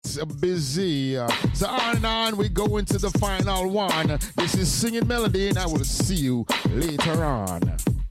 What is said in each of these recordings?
gets busy. So on, we go into the final one. This is Singing Melody, and I will see you later on.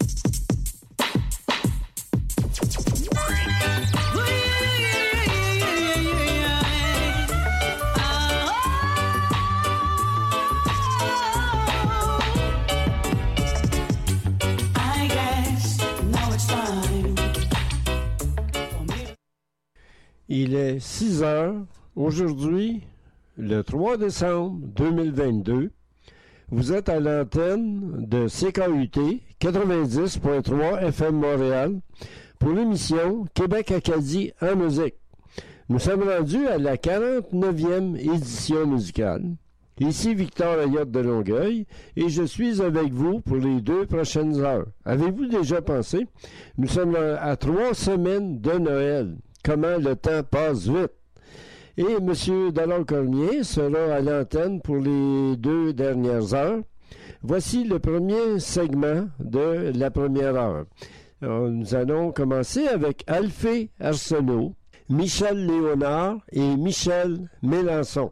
Il est 6 heures, aujourd'hui, le 3 décembre 2022. Vous êtes à l'antenne de CKUT 90.3 FM Montréal pour l'émission Québec-Acadie en musique. Nous sommes rendus à la 49e édition musicale. Ici Victor Ayotte de Longueuil et je suis avec vous pour les 2 prochaines heures. Avez-vous déjà pensé? Nous sommes à 3 semaines de Noël. Comment le temps passe vite. Et M. Dallaire-Cormier sera à l'antenne pour les 2 dernières heures. Voici le premier segment de la première heure. Nous allons commencer avec Alphée Arsenault, Michel Léonard et Michel Mélençon.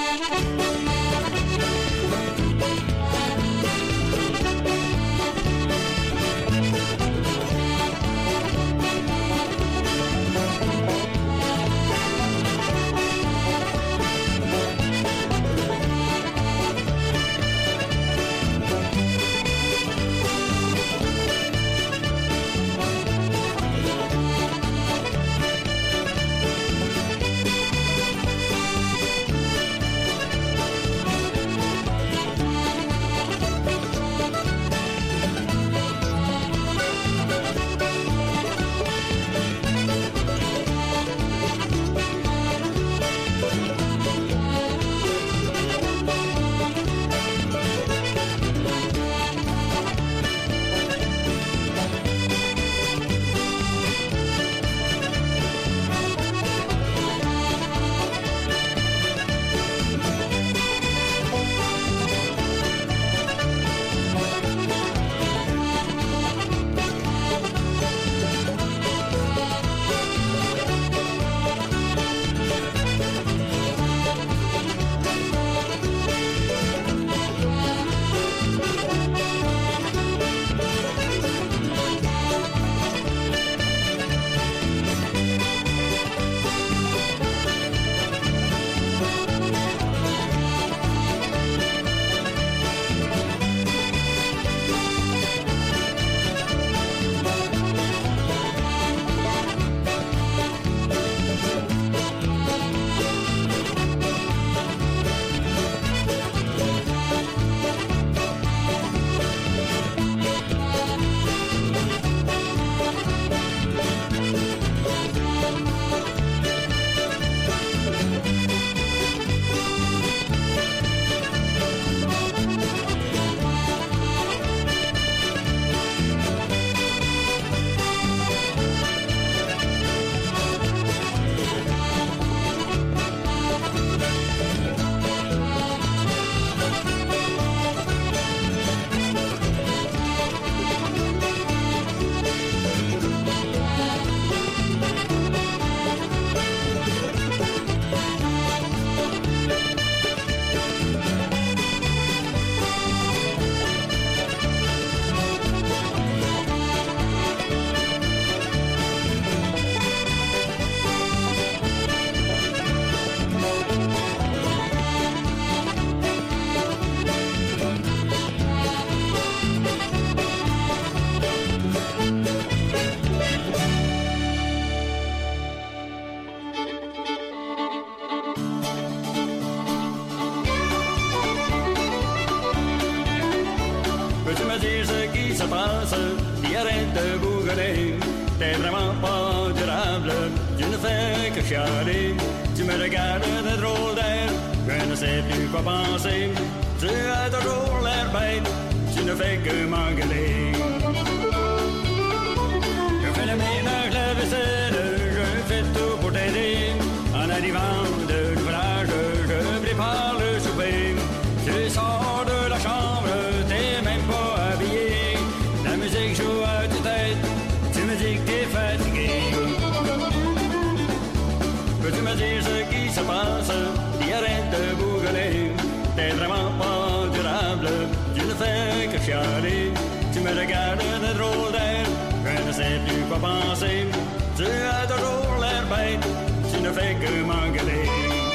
Tu me regardes de drôle d'air, je ne sais plus quoi penser. Tu as toujours l'air bête, tu ne fais que m'engueuler. Je fais le ménage, la vaisselle, je fais tout pour t'aider. En arrivant de l'ouvrage, je prépare le souper. Tu sors de la chambre, t'es même pas habillé. La musique joue à ta tête, tu me dis que t'es fatigué. Peux-tu me dire ce qui se passe? chialer. Tu me regardes de drôle d'air, je ne sais plus quoi penser. Tu as toujours l'air bête, tu ne fais que m'engueuler.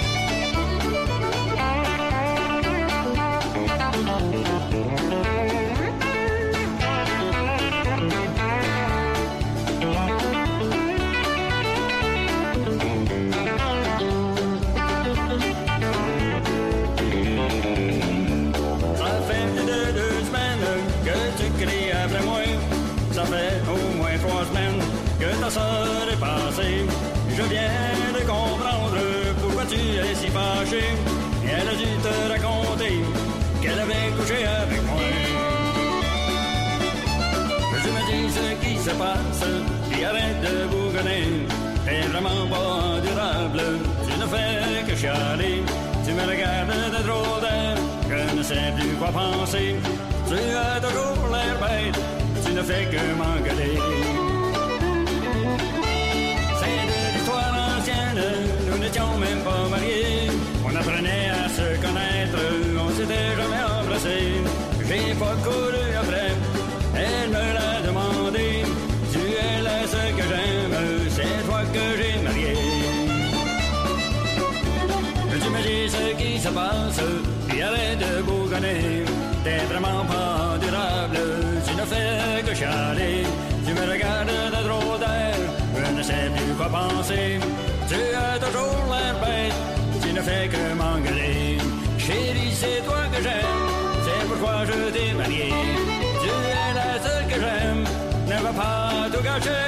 Ça fait au moins 3 semaines que ta sœur est passée. Je viens de comprendre pourquoi tu es si fâché. Elle a dû te raconter qu'elle avait couché avec moi. Je me dis ce qui se passe, puis arrête de bougonner. T'es vraiment pas durable, tu ne fais que chialer. Tu me regardes de drôle d'air, je ne sais plus quoi penser. Tu as toujours l'air bête, tu ne fais que m'engueuler. C'est de l'histoire ancienne, nous n'étions même pas mariés. On apprenait à se connaître, on s'était jamais embrassé. J'ai pas couru après, elle me l'a demandé. Tu es la seule que j'aime, c'est toi que j'ai marié. Tu me dis ce qui se passe, puis arrête de bougonner. T'es vraiment pas durable, tu ne fais que chialer. Tu me regardes de drôle d'air, je ne sais plus quoi penser. Tu as toujours l'air bête, tu ne fais que m'engueuler. Chérie, c'est toi que j'aime, c'est pourquoi je t'ai marié. Tu es la seule que j'aime, ne va pas tout gâcher.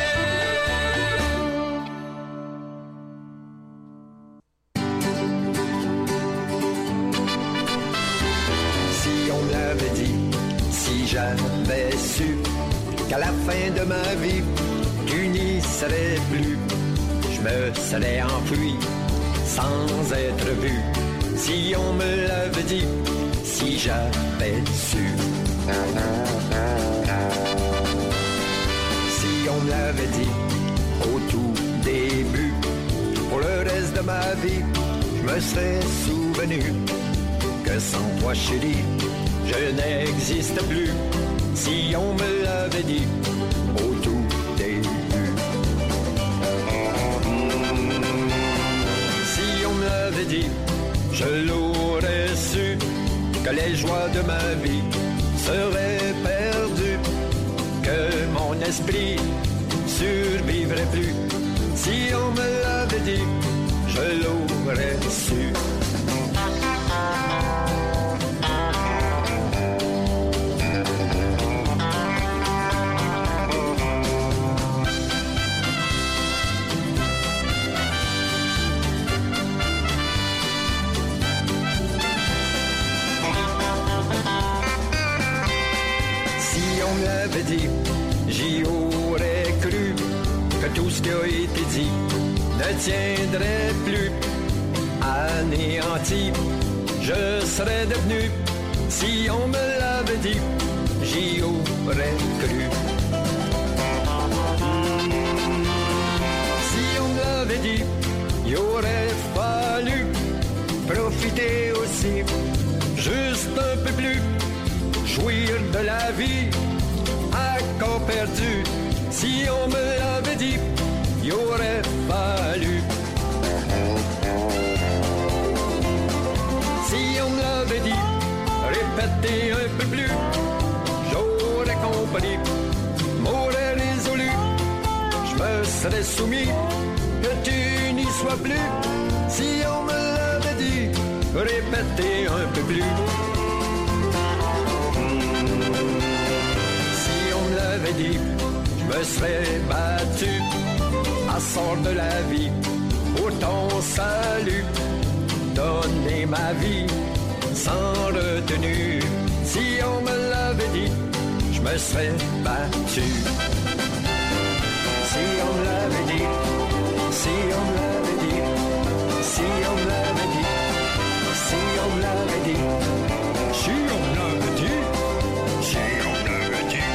J'avais su qu'à la fin de ma vie, tu n'y serais plus. Je me serais enfui sans être vu. Si on me l'avait dit, si j'avais su. Si on me l'avait dit au tout début, pour le reste de ma vie, je me serais souvenu que sans toi, chérie, je n'existe plus. Si on me l'avait dit au tout début. Si on me l'avait dit, je l'aurais su, que les joies de ma vie seraient perdues, que mon esprit survivrait plus. Si on me l'avait dit, je l'aurais su. Dit, j'y aurais cru que tout ce qui a été dit ne tiendrait plus. Anéanti, je serais devenu, si on me l'avait dit, j'y aurais cru. Si on me l'avait dit, il aurait fallu profiter aussi, juste un peu plus, jouir de la vie. À corps perdu, si on me l'avait dit, il aurait fallu. Si on me l'avait dit, répéter un peu plus, j'aurais compris, m'aurais résolu, je me serais soumis, que tu n'y sois plus. Si on me l'avait dit, répéter un peu plus. Dit, je me serais battu à sort de la vie pour ton salut, donner ma vie sans retenue. Si on me l'avait dit, je me serais battu. Si on me l'avait dit, si on me l'avait dit, si on me l'avait dit, si on me l'avait dit, si on me l'avait dit, si on me l'avait dit.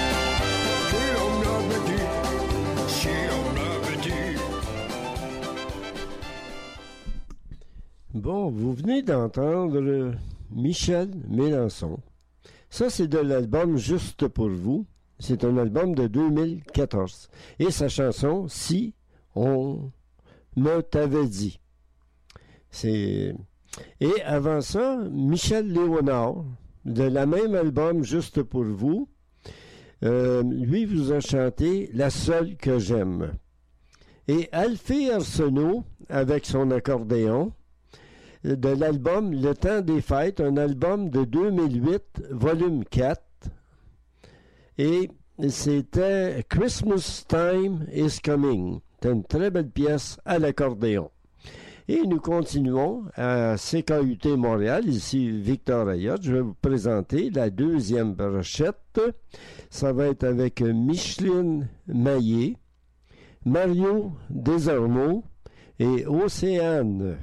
Bon, vous venez d'entendre Michel Mélenchon. Ça, c'est de l'album Juste pour vous. C'est un album de 2014. Et sa chanson, Si on me t'avait dit. Et avant ça, Michel Léonard, de la même album Juste pour vous, lui vous a chanté La seule que j'aime. Et Alphée Arsenault, avec son accordéon, de l'album Le temps des fêtes, un album de 2008, volume 4. Et c'était Christmas Time is Coming. C'est une très belle pièce à l'accordéon. Et nous continuons à CKUT Montréal, ici Victor Ayotte. Je vais vous présenter la deuxième brochette. Ça va être avec Micheline Maillet, Mario Desormeaux et Océane.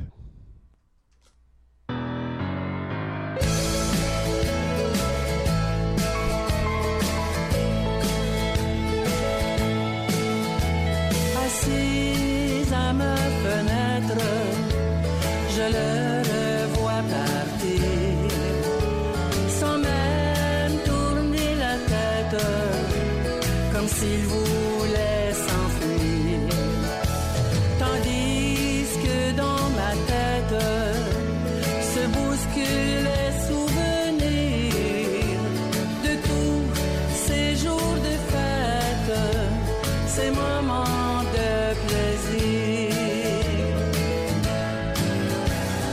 Assise à ma fenêtre, je le revois partir, sans même tourner la tête, comme s'il voulait s'enfuir. Tandis que dans ma tête se bousculent les souvenirs de tous ces jours de fête, ces moments de plaisir.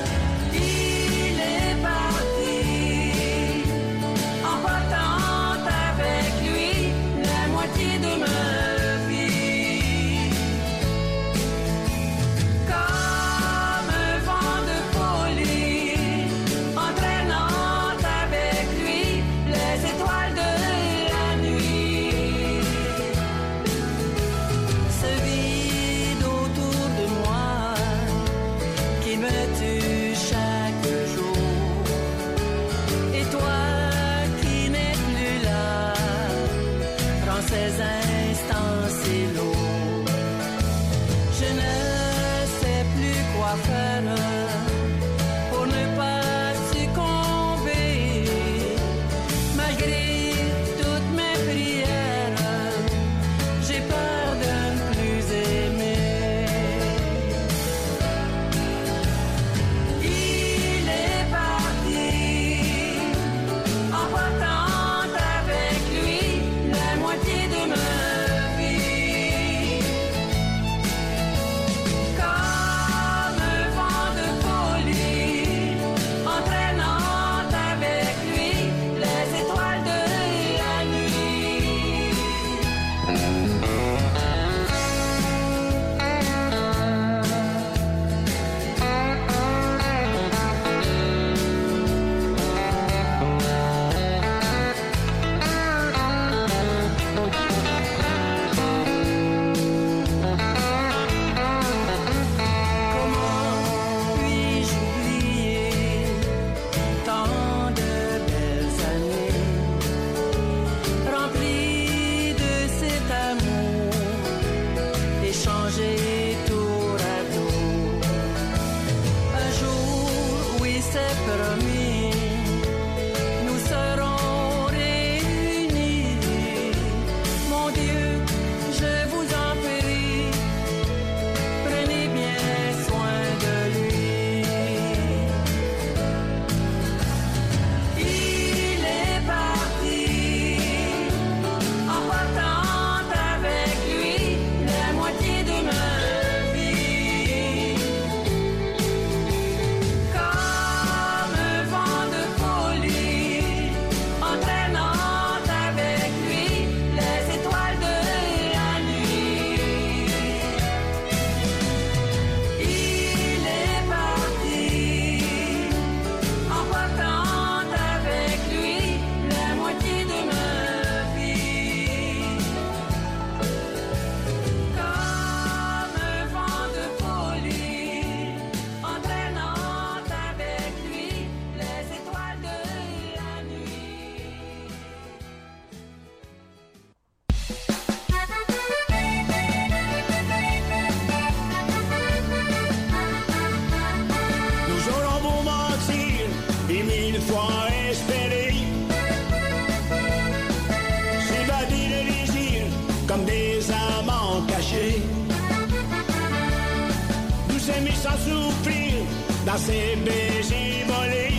dans ses baisers volés.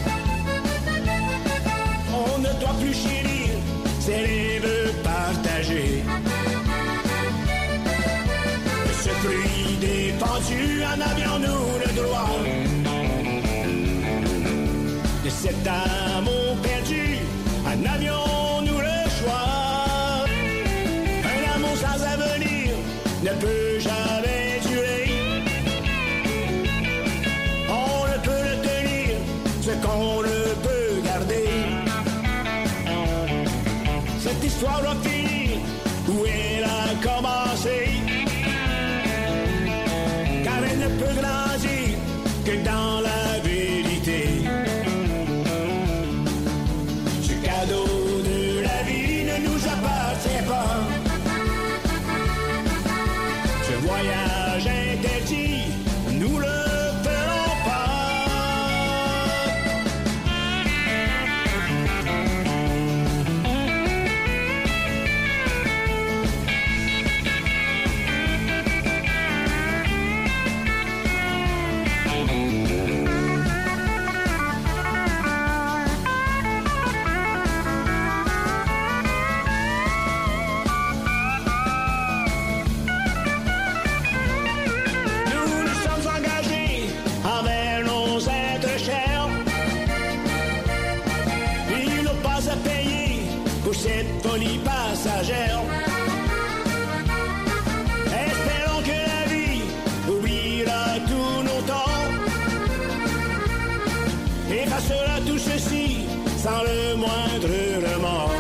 On ne doit plus chérir ses rêves partagés. Ce pluie défendu, en avions-nous le droit? De cet amour perdu, en avions-nous le choix? Un amour sans avenir ne peut jamais durer. On ne peut le tenir, ce qu'on ne peut garder. Cette histoire doit finir où elle a commencé. Car elle ne peut grandir que dans la vérité. Ce cadeau de la vie ne nous appartient pas. Ce voyage interdit, nous le ferons pas. Cette folie passagère. Espérons que la vie oubliera tous nos torts, effacera tout ceci sans le moindre remords.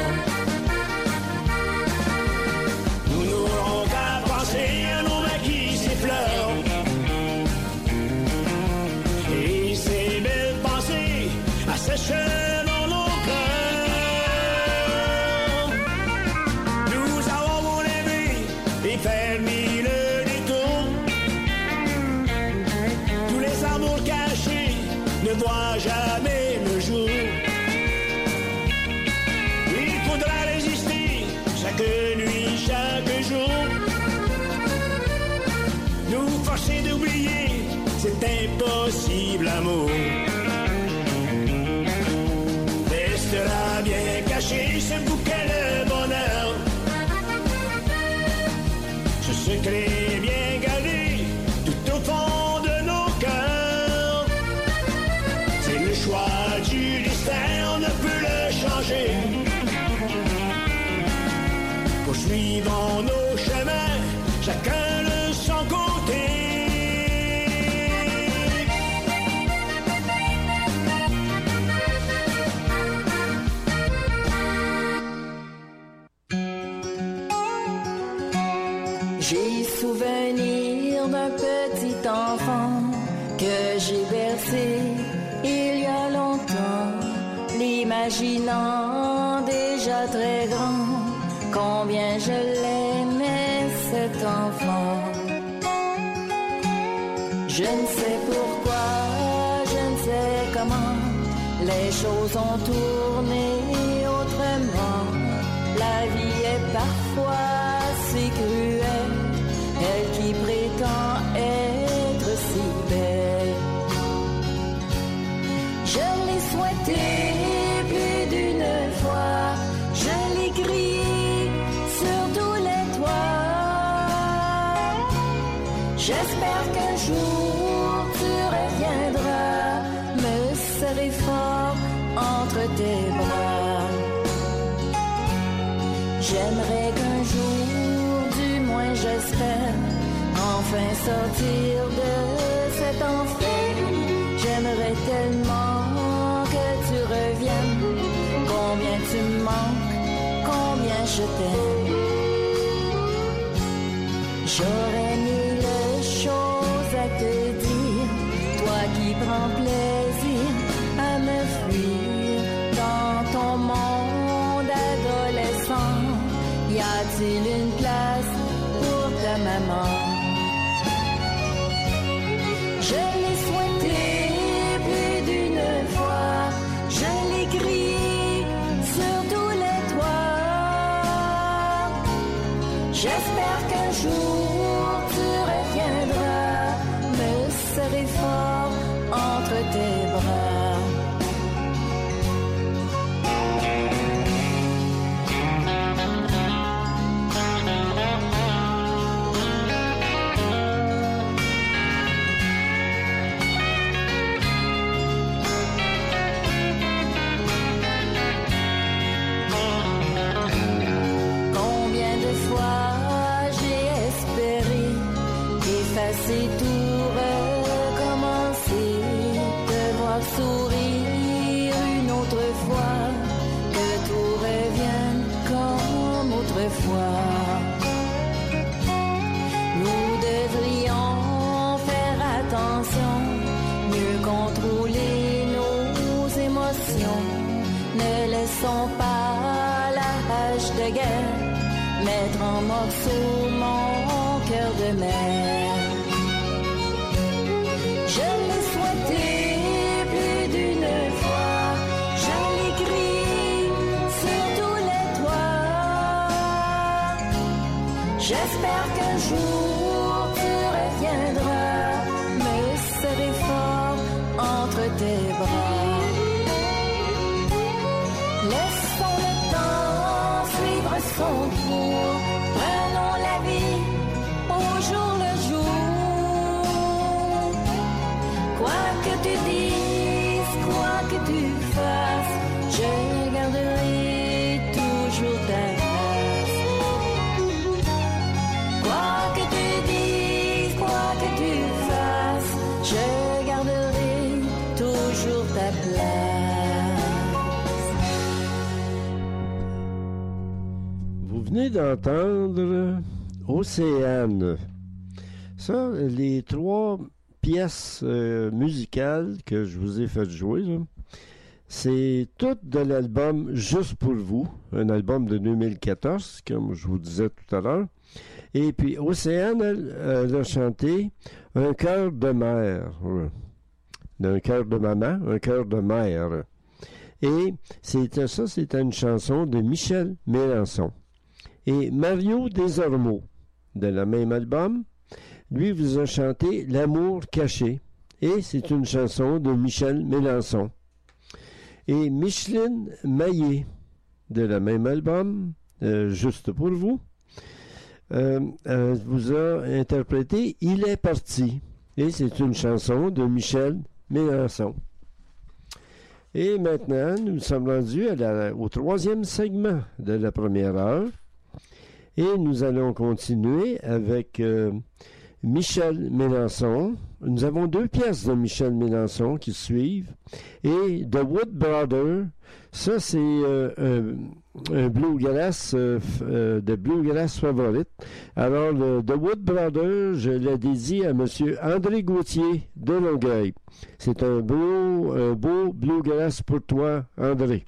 Nous n'aurons qu'à penser à nos mains qui s'effleurent, et ces belles pensées assèchent dans nos cœurs. Faire mille détours. Tous les amours cachés ne voient jamais le jour. Il faudra résister chaque nuit, chaque jour. Nous forcer d'oublier cet impossible amour. Restera bien caché ce bouquet de bonheur. Ce secret bien gardé tout au fond de nos cœurs. C'est le choix du destin, on ne peut le changer. Poursuivons nos chemins, chacun de son côté. J'ai souvenir d'un petit enfant que j'ai bercé il y a longtemps, l'imaginant déjà très grand, combien je l'aimais cet enfant. Je ne sais pourquoi, je ne sais comment, les choses ont tourné autrement. La vie est parfois si cruelle, elle qui prétend être si belle. Je l'ai souhaité plus d'une fois, je l'ai crié sur tous les toits. J'espère qu'un jour tu reviendras me serrer fort entre tes bras. J'aimerais qu'un jour, du moins j'espère, enfin sortir de cet enfer. J'aimerais tellement que tu reviennes, combien tu me manques, combien je t'aime. J'aurais mille choses à te dire, toi qui prends plaisir à me fuir dans ton monde adolescent. Y a-t-il une place pour ta maman? Je l'ai souhaité plus d'une fois, je l'ai crié sur tous les toits. J'espère qu'un jour tu reviendras me serrer fort sont pas l'âge de guerre, mettre en morceaux mon cœur de mer. Je l'ai souhaité plus d'une fois, je l'écris sur tous les toits. J'espère qu'un jour tu reviendras me serrer fort entre tes bras. Laissons le temps suivre son cours, prenons la vie au jour le jour. Quoi que tu dises, quoi que tu fasses, je garderai toujours ta place. Quoi que tu dises, quoi que tu fasses, je garderai toujours ta place. Vous venez d'entendre Océane. Ça, les trois pièces musicales que je vous ai fait jouer, là, c'est toutes de l'album Juste pour vous, un album de 2014, comme je vous disais tout à l'heure. Et puis Océane, elle a chanté Un cœur de mère, d'un cœur de maman, un cœur de mère. Et c'était une chanson de Michel Mélenchon. Et Mario Desormeaux, de la même album, lui vous a chanté L'amour caché. Et c'est une chanson de Michel Mélenchon. Et Micheline Maillet, de la même album, Juste pour vous, vous a interprété Il est parti. Et c'est une chanson de Michel Mélenchon. Et maintenant, nous sommes rendus au troisième segment de la première heure. Et nous allons continuer avec Michel Mélenchon. Nous avons deux pièces de Michel Mélenchon qui suivent. Et The Wood Brothers, ça c'est un bluegrass, de bluegrass favorite. Alors, The Wood Brothers, je l'ai dédié à M. André Gauthier de Longueuil. C'est un beau bluegrass pour toi, André.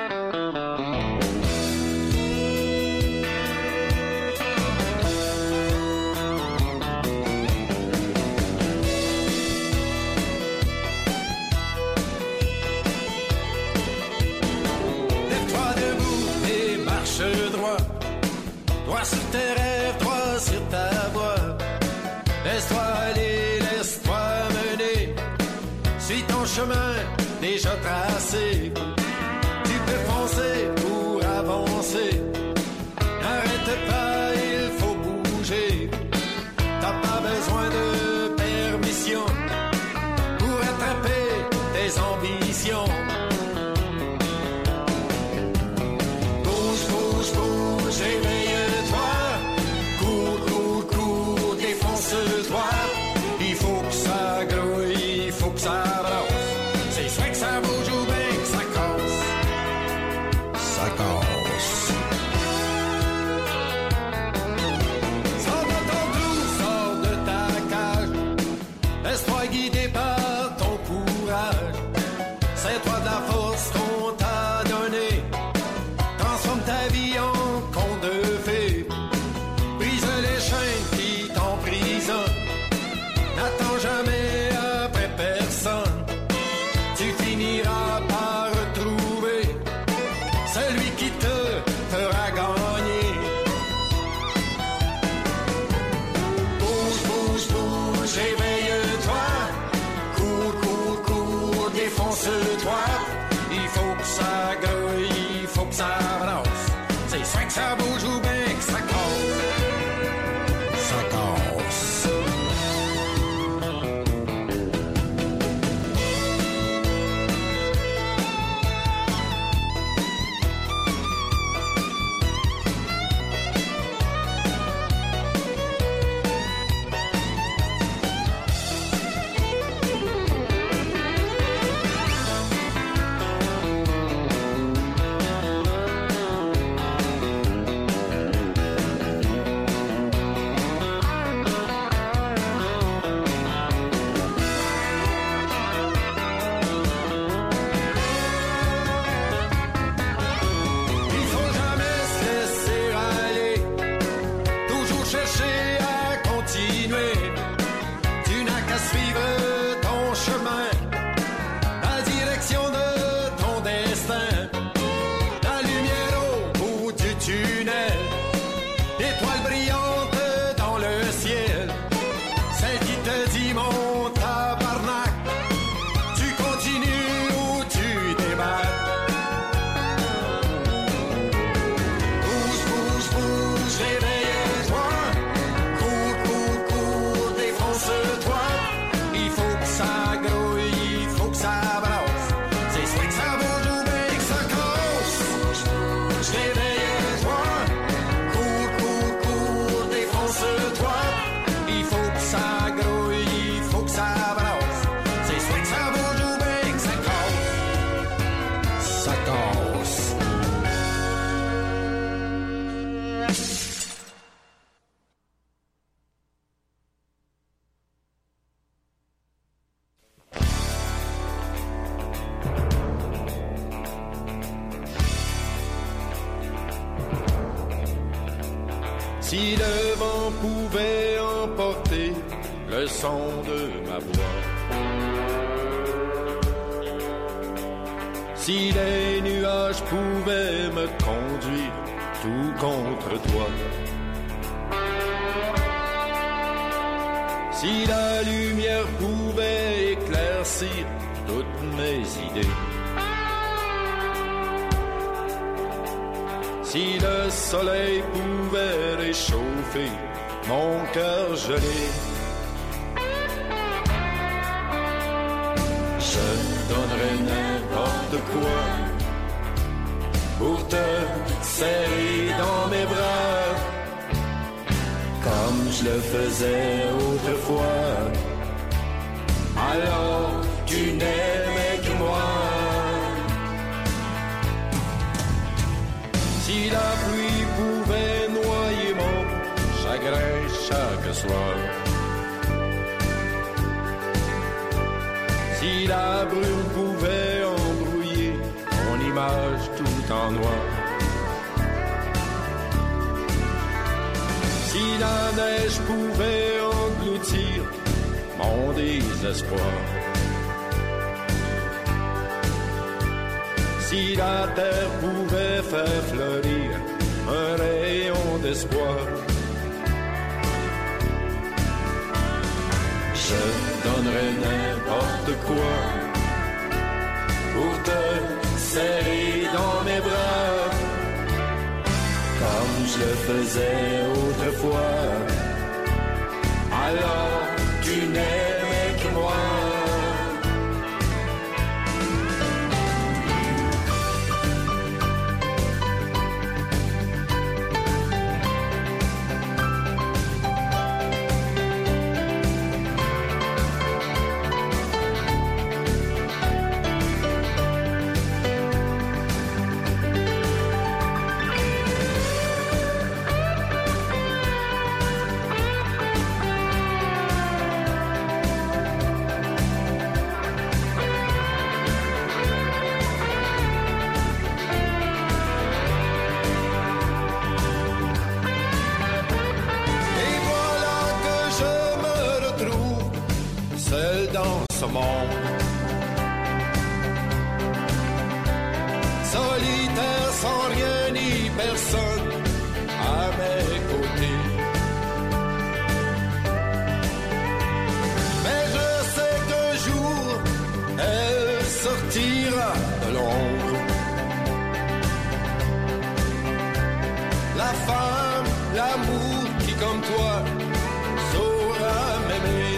Droit sur tes rêves, droit sur ta voie. Laisse-toi aller, laisse-toi mener. Suis ton chemin déjà tracé. Tu peux foncer pour avancer. N'arrête pas, il faut bouger. T'as pas besoin de permission pour attraper tes ambitions. Bouge, bouge, bouge, éveille-toi. Cours, cours, cours, défonce-toi. Il faut que ça grouille, il faut que ça brasse. C'est soit que ça bouge ou bien que ça casse. Ça casse. Sors de ton trou, sors de ta cage. Laisse-toi guider par ton courage. C'est toi de la force qu'on t'a donnée. Transforme ta vie en conte de fées. Brise les chaînes qui t'emprisonnent. N'attends jamais après personne. Tu finiras par retrouver celui qui te fera gagner. Bouge, bouge, bouge, éveille-toi. Cours, cours, cours, défonce-toi. Il faut que ça grouille, il faut que ça brasse. C'est soit que ça bouge ou bien que ça casse. Ça casse. Si le vent pouvait emporter le son de ma voix, si les nuages pouvaient me conduire tout contre toi, si la lumière pouvait éclaircir toutes mes idées, si le soleil pouvait réchauffer mon cœur gelé, je donnerais n'importe quoi pour te serrer dans mes bras, comme je le faisais autrefois. Alors tu n'aimais que moi. Si la pluie pouvait noyer mon chagrin chaque soir, si la brume pouvait embrouiller mon image tout en noir, si la neige pouvait engloutir mon désespoir, si la terre pouvait faire fleurir un rayon d'espoir, je donnerais n'importe quoi pour te serrer dans mes bras, comme je le faisais autrefois. Alors tu n'aimais que moi. Solitaire sans rien ni personne à mes côtés. Mais je sais qu'un jour elle sortira de l'ombre. La femme, l'amour qui comme toi saura m'aimer.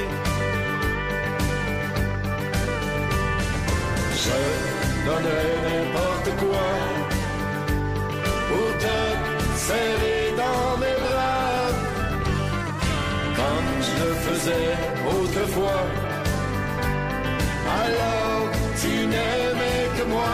Je donnerais n'importe quoi pour te serrer dans mes bras, comme je le faisais autrefois. Alors tu n'aimais que moi.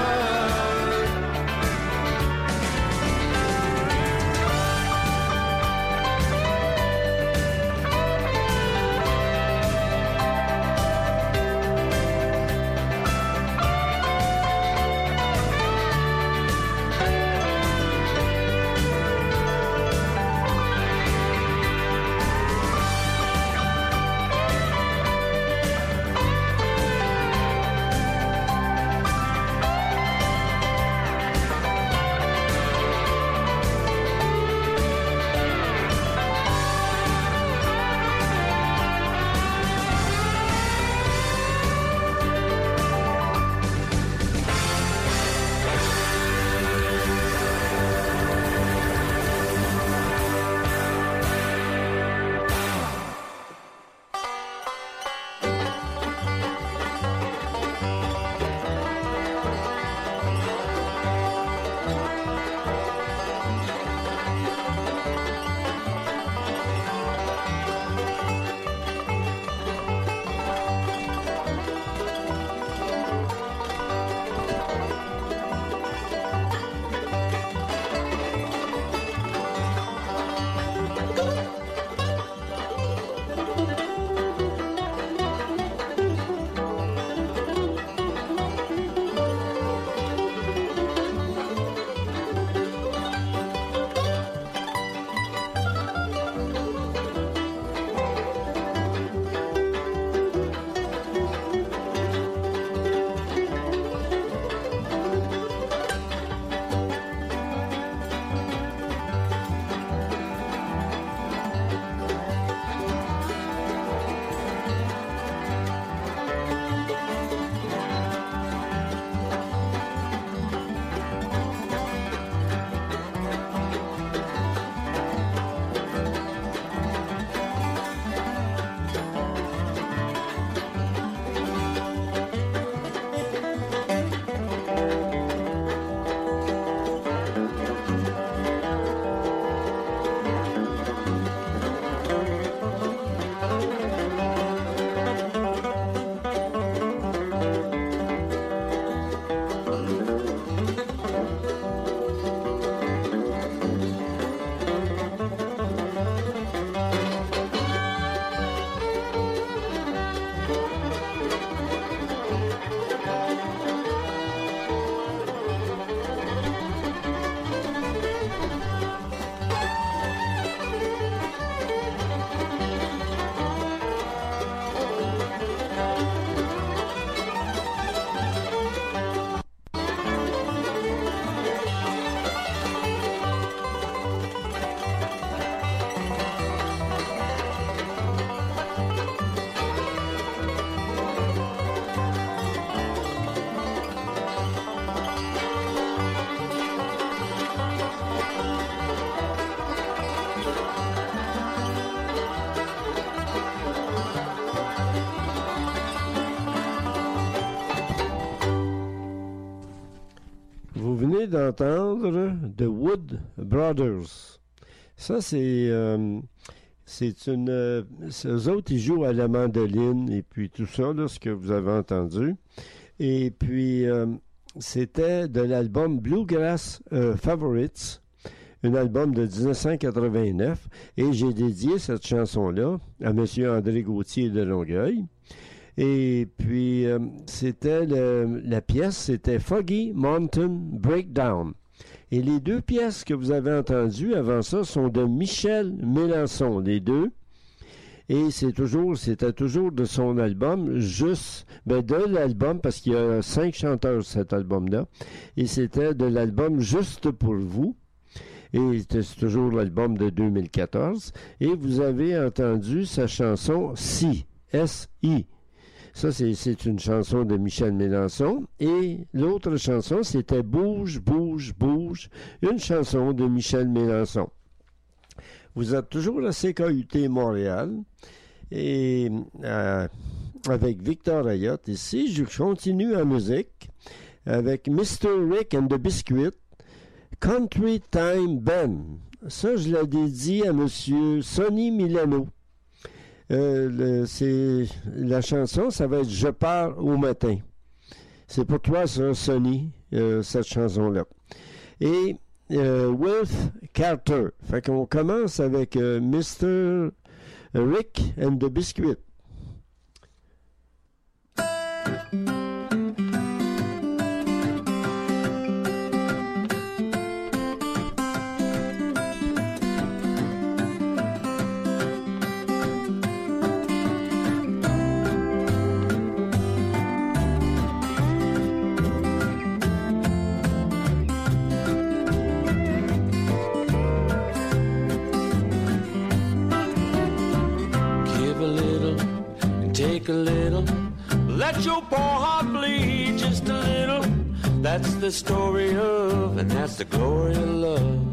d'entendre The Wood Brothers. Ça, c'est une... eux autres, ils jouent à la mandoline et puis tout ça, là, ce que vous avez entendu. Et puis, c'était de l'album Bluegrass Favorites, un album de 1989. Et j'ai dédié cette chanson-là à M. André Gauthier de Longueuil. Et puis, la pièce, c'était Foggy Mountain Breakdown. Et les deux pièces que vous avez entendues avant ça sont de Michel Mélenchon, les deux. Et c'était toujours de son album, de l'album, parce qu'il y a 5 chanteurs sur cet album-là. Et c'était de l'album Juste pour vous. Et c'est toujours l'album de 2014. Et vous avez entendu sa chanson Si, S-I. Ça, c'est une chanson de Michel Mélenchon. Et l'autre chanson, c'était Bouge, bouge, bouge, une chanson de Michel Mélenchon. Vous êtes toujours à CKUT Montréal et avec Victor Ayotte. Ici, je continue en musique avec Mr. Rick and the Biscuit, Country Time Band. Ça, je l'ai dédié à M. Sonny Milano. La chanson, ça va être « Je pars au matin ». C'est pour toi, ça, Sonny, cette chanson-là. Et Wilf Carter. Fait qu'on commence avec Mr. Rick and the Biscuit. A little, let your poor heart bleed just a little. That's the story of, and that's the glory of love.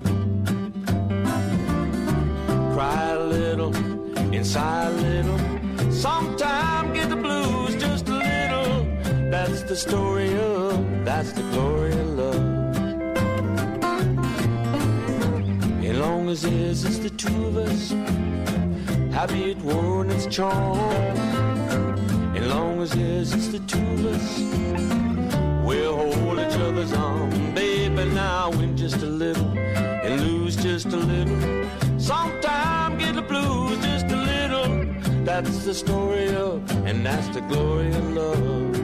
Cry a little, inside a little. Sometime get the blues just a little. That's the story of, that's the glory of love. As long as it's the two of us, happy it worn its charm. As long as it's the two of us, we'll hold each other's arm. Baby, now win just a little and lose just a little. Sometime get the blues just a little. That's the story of, and that's the glory of love.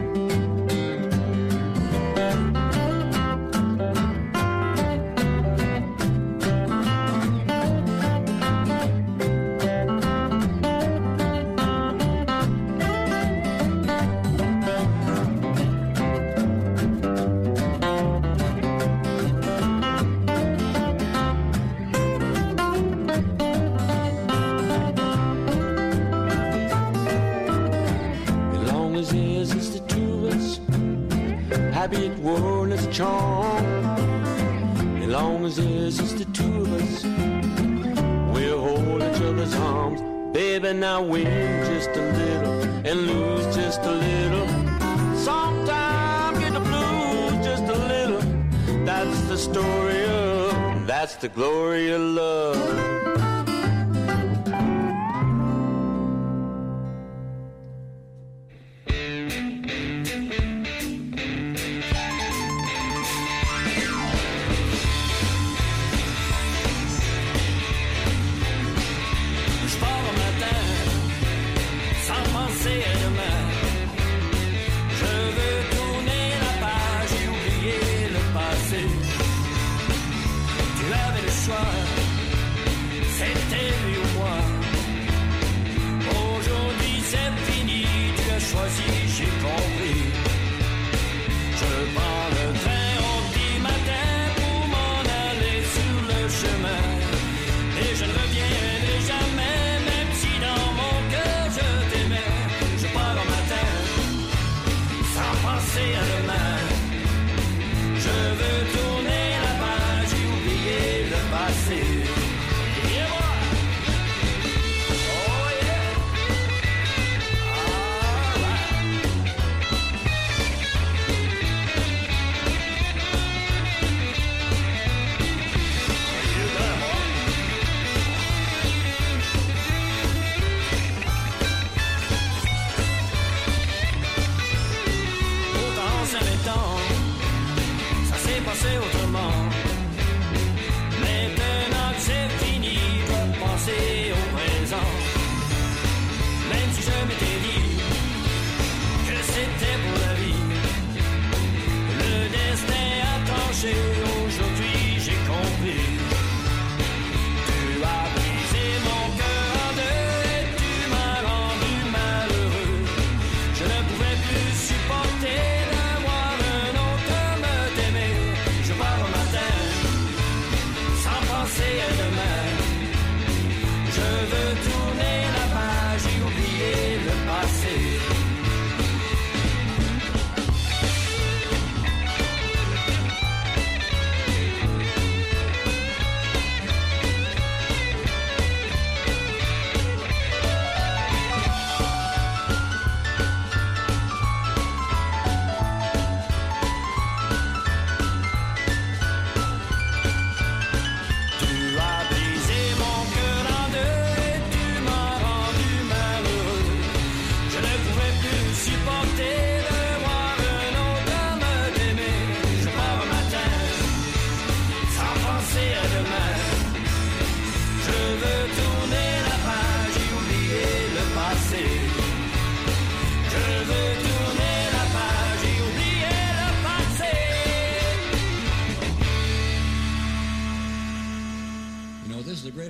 Happy it worn its charm. As long as it's the two of us, we'll hold each other's arms. Baby, now win just a little and lose just a little. Sometime get the blues just a little. That's the story of, that's the glory of love.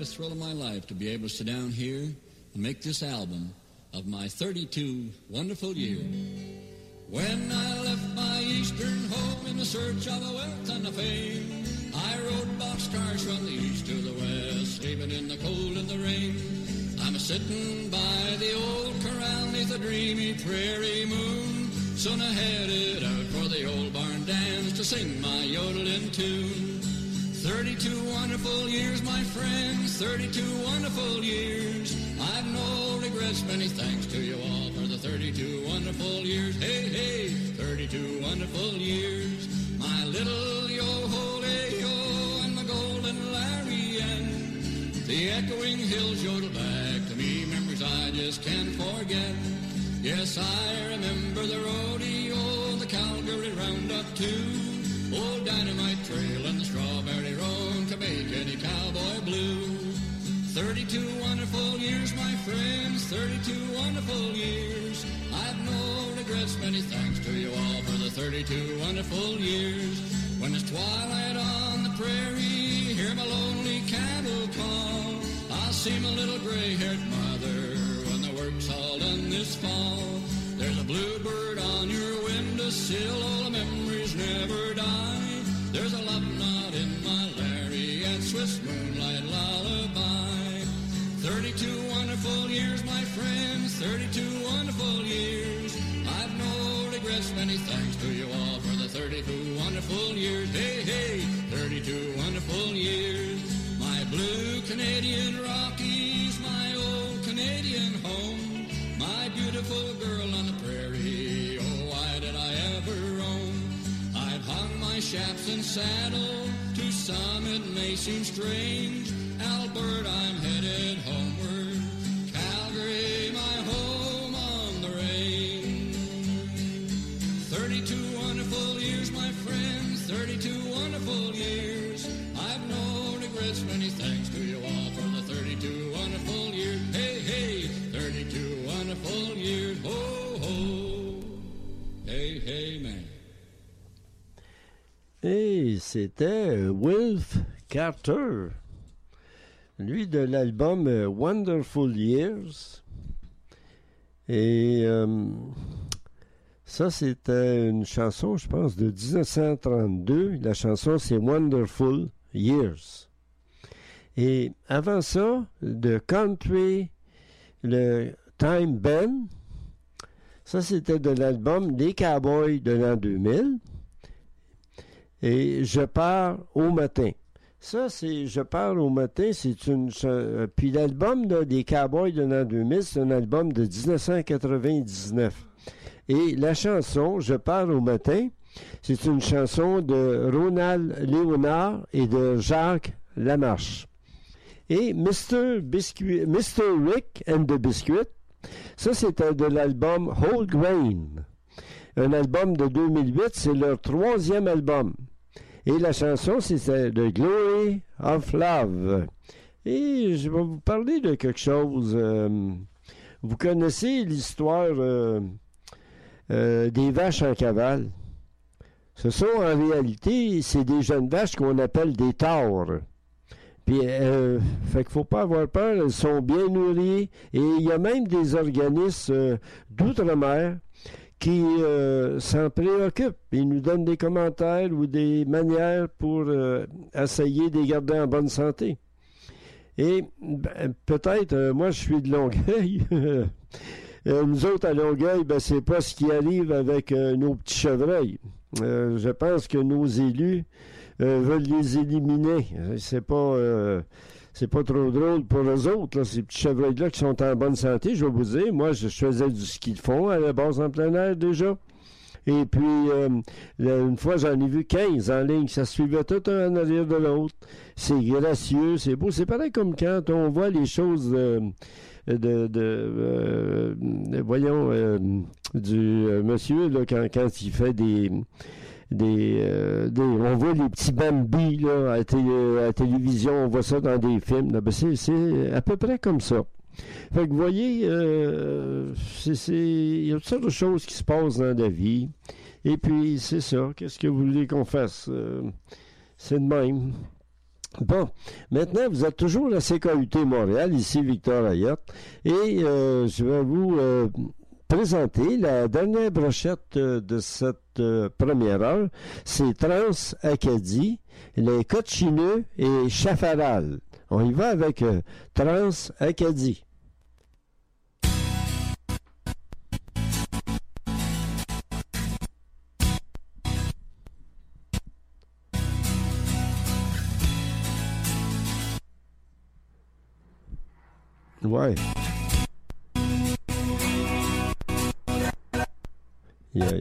greatest thrill of my life to be able to sit down here and make this album of my 32 wonderful years. When I left my eastern home in the search of a wealth and a fame, I rode boxcars from the east to the west, sleeping in the cold and the rain. I'm a-sitting by the old corral neath a dreamy prairie moon, soon I headed out for the old barn dance to sing my yodeling tune. 32 wonderful years, my friends, 32 wonderful years. I've no regrets, many thanks to you all for the 32 wonderful years. Hey, hey, 32 wonderful years. My little yo-ho-lay-yo and my golden Larry-Ann. The echoing hills yodel back to me, memories I just can't forget. Yes, I remember the rodeo, the Calgary Roundup too. Old Dynamite Trail and the Strawberry Road can make any cowboy blue. 32 wonderful years, my friends, 32 wonderful years. I've no regrets, many thanks to you all for the 32 wonderful years. When it's twilight on the prairie, hear my lonely cattle call. I'll see my little gray-haired mother when the work's all done this fall. There's a bluebird on your windowsill, all the memories never die. There's a love knot in my Larry and Swiss moonlight lullaby. 32 wonderful years, my friends, 32 wonderful years. I've no regrets, many thanks to you all for the 32 wonderful years. Hey, hey, 32 wonderful years. My blue Canadian Rockies, my old Canadian home. My beautiful girl on the prairie, oh, why did I ever roam? I've hung my shaps and saddle, to some it may seem strange. Alberta, I'm headed homeward, Calgary, my home on the range. 32 wonderful years, my friends, 32 wonderful years. I've no regrets, many thanks to you all for the 32 wonderful years. Hey, hey, 32 wonderful years, ho, ho, hey, hey, man. Et c'était Wilf Carter, lui de l'album Wonderful Years. Et ça, c'était une chanson, je pense, de 1932. La chanson, c'est Wonderful Years. Et avant ça, de Country, le Time Band, ça, c'était de l'album Les Cowboys de l'an 2000. Et Je pars au matin. Ça, c'est Je pars au matin, c'est une... Puis l'album là, des Cowboys de l'an 2000, c'est un album de 1999. Et la chanson Je pars au matin, c'est une chanson de Ronald Léonard et de Jacques Lamarche. Et Mr. Rick and the Biscuit, ça, c'était de l'album Whole Grain. Un album de 2008, c'est leur 3e album. Et la chanson, c'est The Glory of Love. Et je vais vous parler de quelque chose. Vous connaissez l'histoire des vaches en cavale. Ce sont, en réalité, c'est des jeunes vaches qu'on appelle des taures. Puis, fait qu'il faut pas avoir peur, elles sont bien nourries. Et il y a même des organismes d'outre-mer qui s'en préoccupent. Ils nous donnent des commentaires ou des manières pour essayer de les garder en bonne santé. Et peut-être, moi je suis de Longueuil, nous autres à Longueuil, c'est pas ce qui arrive avec nos petits chevreuils. Je pense que nos élus veulent les éliminer. C'est pas trop drôle pour eux autres, là, ces petits chevreuils-là qui sont en bonne santé. Je vais vous dire, moi, je faisais du ski de fond à la base en plein air déjà. Et puis, une fois, j'en ai vu 15 en ligne. Ça se suivait tout un en arrière de l'autre. C'est gracieux, c'est beau. C'est pareil comme quand on voit les choses du monsieur, là, quand il fait on voit les petits Bambi là, à la télévision, on voit ça dans des films. Là, c'est à peu près comme ça. Fait que vous voyez, il y a toutes sortes de choses qui se passent dans la vie. Et puis, c'est ça. Qu'est-ce que vous voulez qu'on fasse? C'est de même. Bon, maintenant, vous êtes toujours à CKUT Montréal, ici Victor Ayotte, et je vais vous présenter la dernière brochette de cette première heure. C'est Trans Acadie, les Cochineux et Chafaral. On y va avec Trans Acadie. Ouais. Yeah.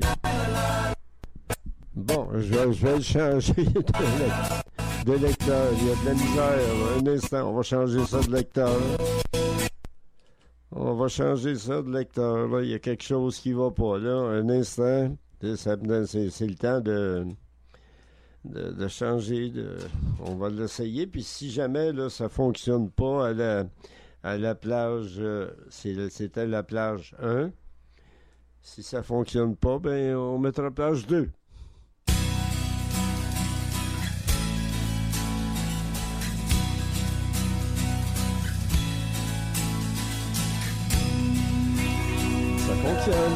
Bon, je vais le changer de lecteur. Il y a de la misère. Un instant, on va changer ça de lecteur. On va changer ça de lecteur. Là. Il y a quelque chose qui va pas. Là. Un instant. C'est le temps de changer. On va l'essayer. Puis si jamais là, ça ne fonctionne pas à la plage, c'était la plage 1. Si ça ne fonctionne pas, ben on mettra plage 2. Ça fonctionne.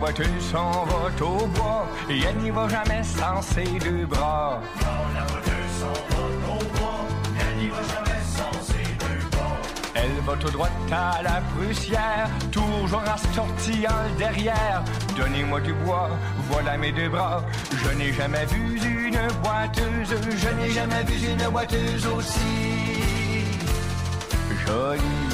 boiteuse s'en va au bois et elle n'y va jamais sans ses deux bras. Quand la boiteuse s'en va au bois, elle n'y va jamais sans ses deux bras. Elle va tout droit à la Prussière, toujours en se tortillant le derrière. Donnez-moi du bois, voilà mes deux bras. Je n'ai jamais vu une boiteuse, je n'ai jamais vu une boiteuse aussi jolie.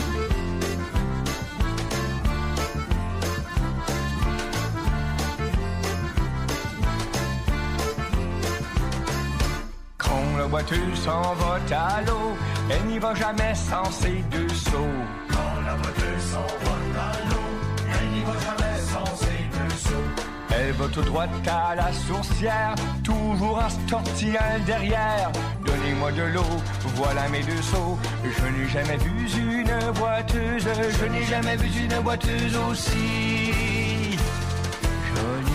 Quand la boiteuse s'en va à l'eau, elle n'y va jamais sans ses deux seaux. Quand la boiteuse s'en va à l'eau, elle n'y va jamais sans ses deux seaux. Elle va tout droit à la sourcière, toujours en se tortillant le derrière. Donnez-moi de l'eau, voilà mes deux seaux. Je n'ai jamais vu une boiteuse, je n'ai jamais vu une boiteuse aussi jolie.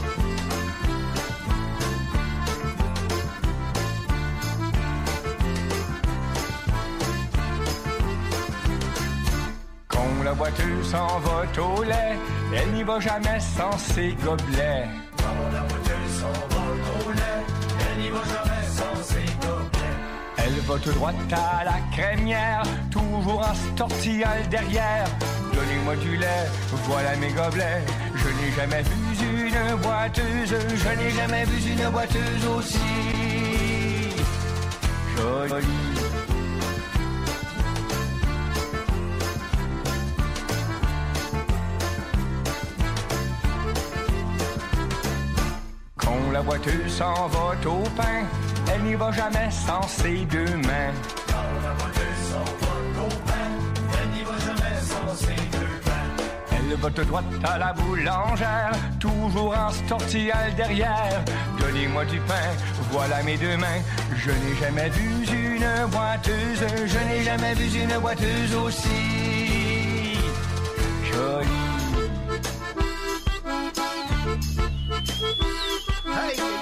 Quand la boiteuse s'en va au lait, elle n'y va jamais sans ses gobelets. Quand la boiteuse s'en va au lait, elle n'y va jamais sans ses gobelets. Elle va tout droit à la crémière, toujours en se tortillant le derrière. Donnez-moi du lait, voilà mes gobelets. Je n'ai jamais vu une boiteuse, je n'ai jamais vu une boiteuse aussi jolie. Quand la boiteuse s'en va au pain, elle n'y va jamais sans ses deux mains. Quand la boiteuse s'en va au pain, elle n'y va jamais sans ses deux mains. Elle va tout droit à la boulangère, toujours en se tortillant le derrière. Donnez-moi du pain, voilà mes deux mains. Je n'ai jamais vu une boiteuse, je n'ai jamais vu une boiteuse aussi jolie. Hey, yo!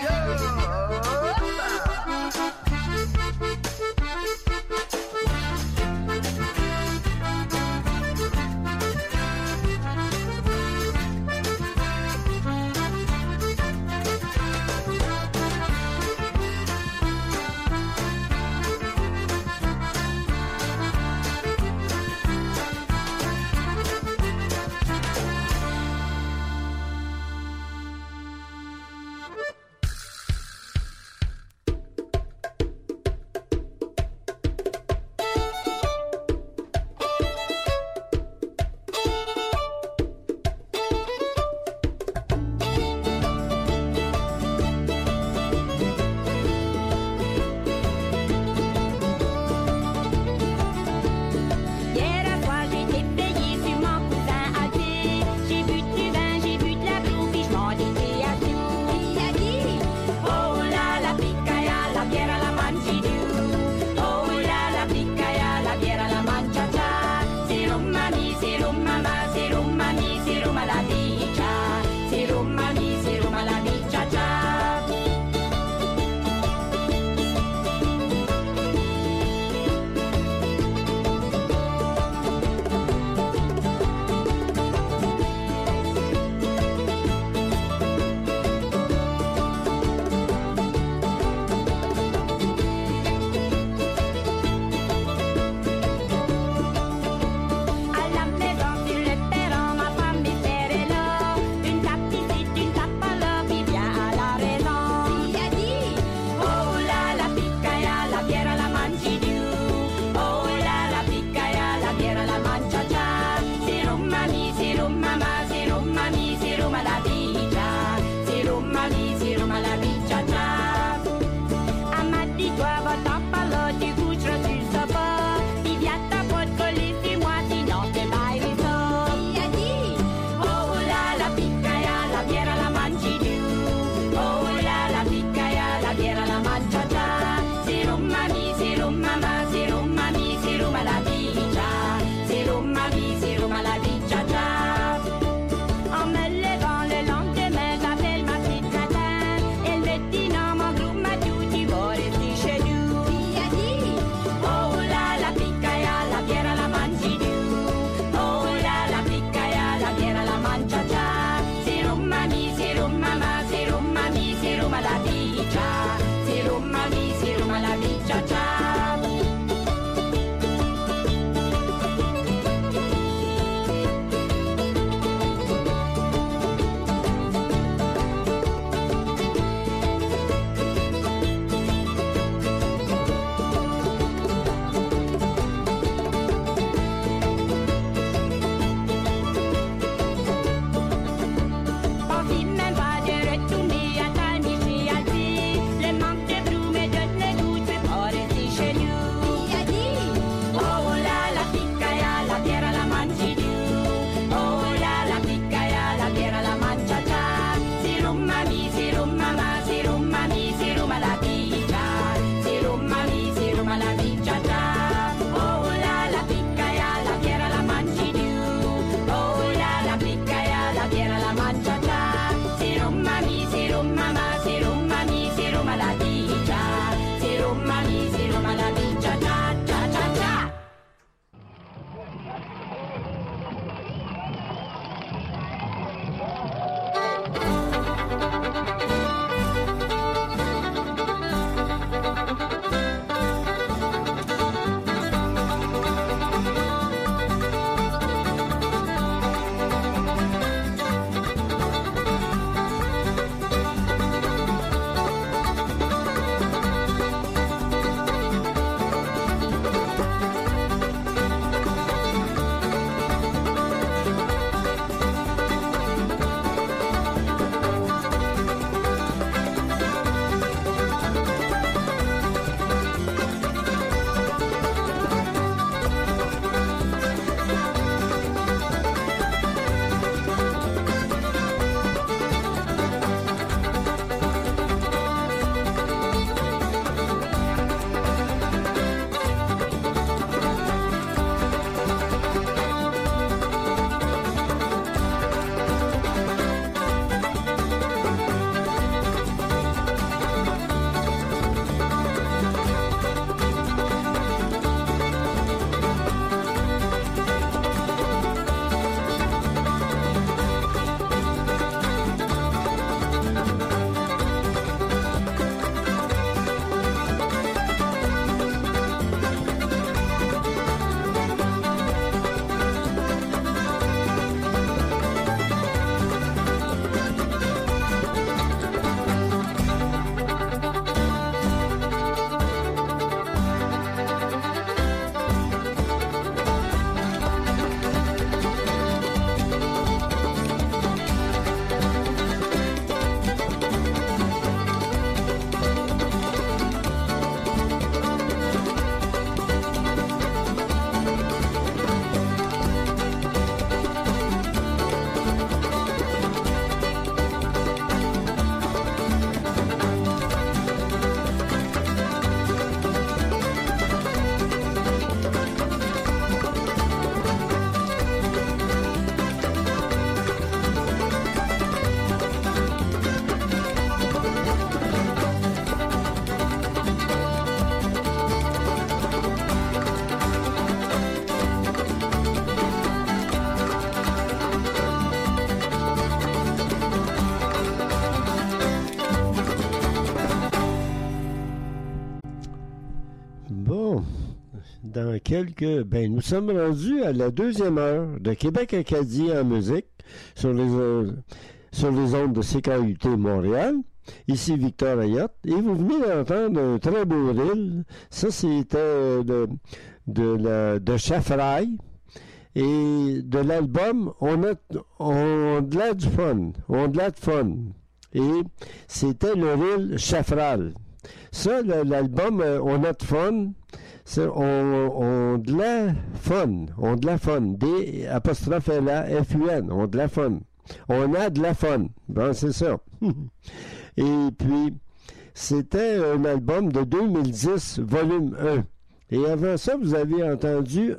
nous sommes rendus à la 2e heure de Québec-Acadie en musique sur les ondes de CKUT Montréal. Ici Victor Ayotte. Et vous venez d'entendre un très beau reel. Ça, c'était de Chafraille. Et de l'album, on de la du fun. On de la de fun. Et c'était le reel Chafral. Ça, l'album On a de fun, c'est on de la fun. On de la fun. D'-L-A-F-U-N. On de la fun. On a de la fun. Bon, c'est ça. Et puis, c'était un album de 2010, volume 1. Et avant ça, vous avez entendu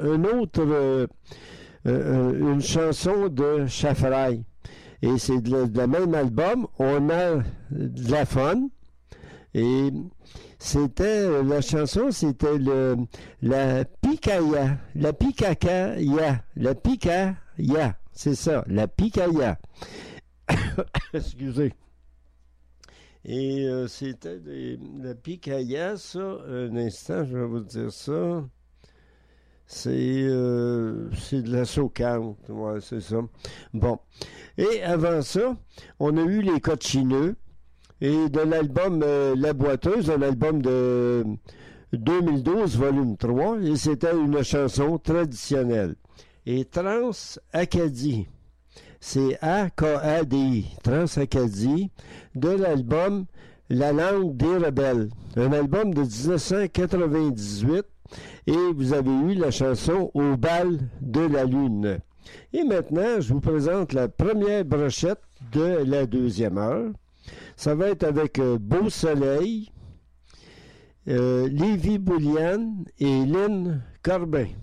une chanson de Chafraille. Et c'est de la même album, On a de la fun. Et c'était, la chanson, c'était la Picaya. La Picacaya. La Picaya. C'est ça, la Picaya. Excusez. Et c'était la Picaya, ça. Un instant, je vais vous dire ça. C'est de la socante. Ouais, c'est ça. Bon. Et avant ça, on a eu les Cochineux. Et de l'album La Boiteuse, un album de 2012, volume 3. Et c'était une chanson traditionnelle. Et Trans-Acadie. C'est A-K-A-D-I, Trans-Acadie, de l'album La langue des rebelles, un album de 1998, et vous avez eu la chanson Au bal de la lune. Et maintenant, je vous présente la première brochette de la 2e heure. Ça va être avec Beau Soleil, Lévi Bouliane et Lynn Corbin.